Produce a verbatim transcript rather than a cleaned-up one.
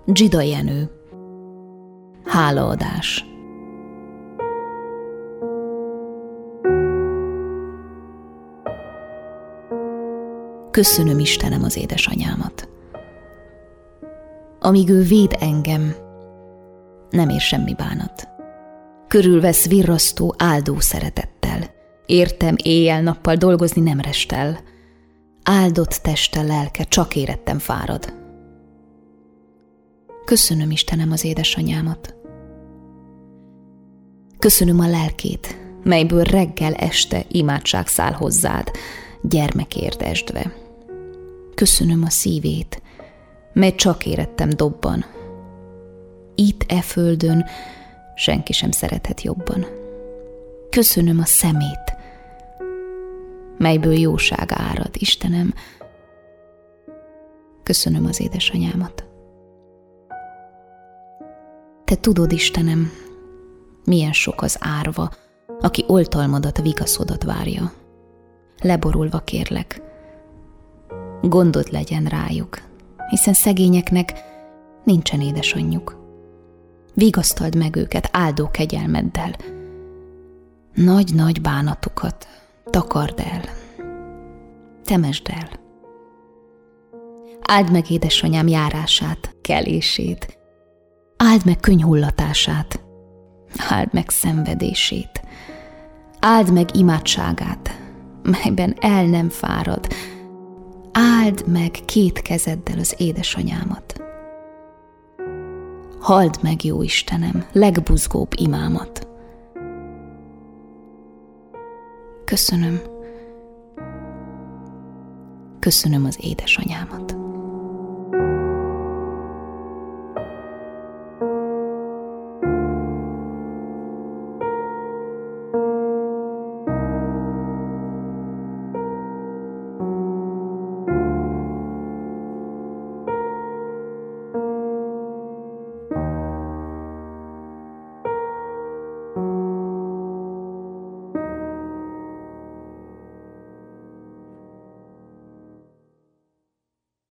Dzsida Jenő. Hálaadás. Köszönöm Istenem az édesanyámat. Amíg ő véd engem, nem ér semmi bánat. Körülvesz virrasztó, áldó szeretettel. Értem éjjel-nappal dolgozni nem restel. Áldott teste, lelke, csak érettem fárad. Köszönöm Istenem az édesanyámat. Köszönöm a lelkét, melyből reggel este imádság száll hozzád, gyermekért esdve. Köszönöm a szívét, mely csak érettem dobban. Itt e földön senki sem szerethet jobban. Köszönöm a szemét, melyből jóság árad, Istenem. Köszönöm az édesanyámat. Te tudod, Istenem, milyen sok az árva, aki oltalmadat, vigaszodat várja. Leborulva kérlek, gondod legyen rájuk, hiszen szegényeknek nincsen édesanyjuk. Vigasztald meg őket áldó kegyelmeddel. Nagy-nagy bánatukat takard el, temesd el. Áld meg édesanyám járását, kelését, áld meg könyhullatását, áld meg szenvedését, áld meg imádságát, melyben el nem fárad, áld meg két kezeddel az édesanyámat. Halld meg, jó Istenem, legbuzgóbb imámat. Köszönöm. Köszönöm az édesanyámat.